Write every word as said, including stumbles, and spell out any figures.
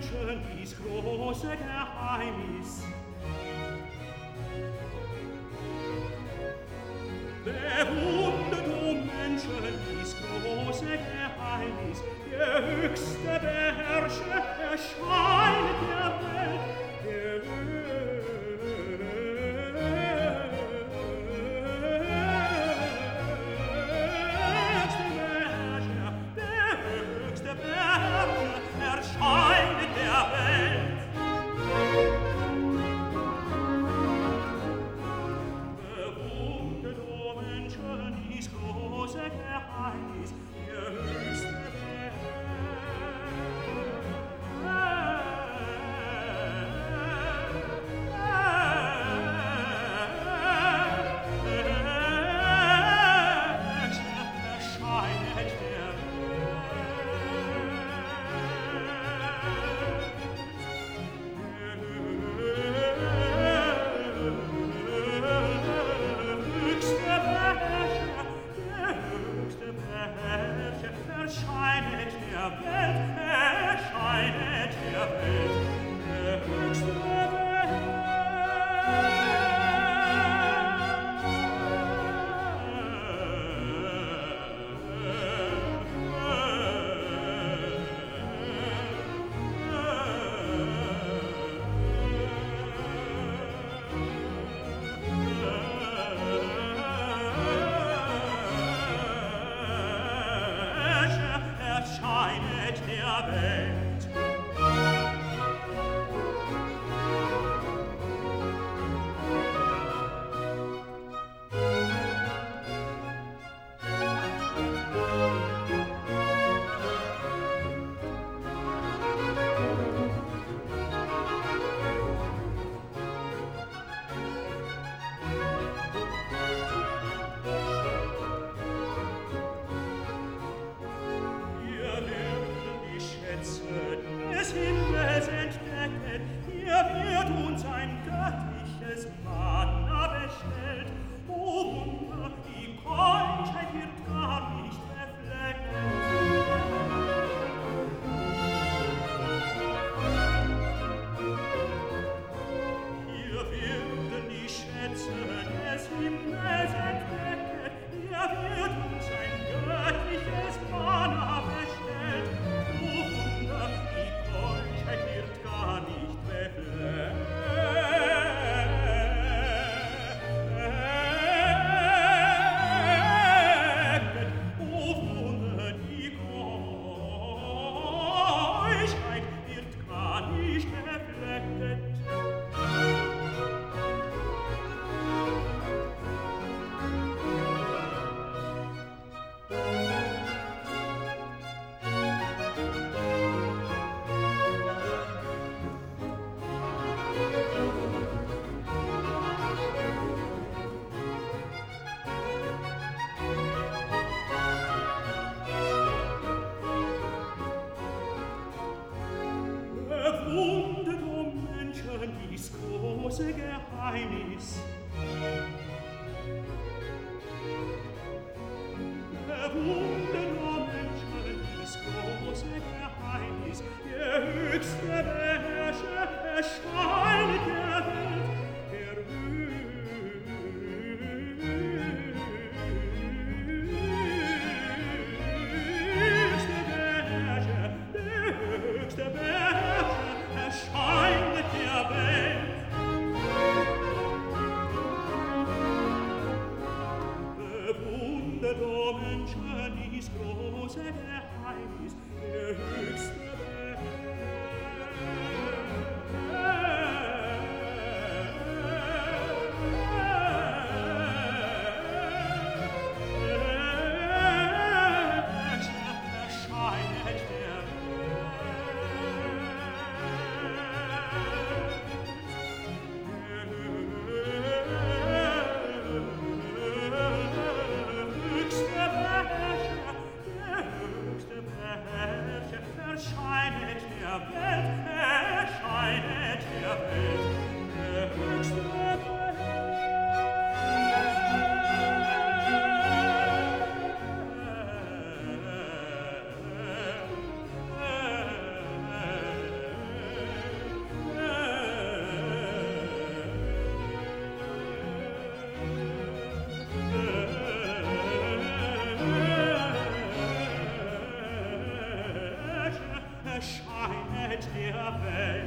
Menschen dies große Geheimnis. Bewundet, o Menschen, dies große Geheimnis, der höchste Beherrscher erscheint der Welt, der höchste Beherrscher, der höchste Beherrscher erscheint der Welt. Bewundet, o Menschen, dies große Geheimnis, der höchste erscheinet der Welt, erscheinet der Welt, der höchste erscheinet der Welt. Des Himmels entdecket, hier wird uns ein göttliches Manna bestellt. O Wunder, die Keuschheit wird gar nicht befleckt. Hier werden die Schätze des Himmels entdecket, hier wird uns ein göttliches Manna bestellt. O Wunder, die Keuschheit wird gar nicht befleckt. O Wunder, die Keuschheit wird gar nicht befleckt. Bewundet, o Menschen, dies große Geheimnis. Bewundet, o Menschen, dies große Geheimnis. Der höchste Beherrscher erscheint der Welt, der höchste Beherrscher, der höchste Beherrscher erscheint der Welt. Bewundet, o Menschen, dies große Geheimnis, der höchste Beherrscher der Welt.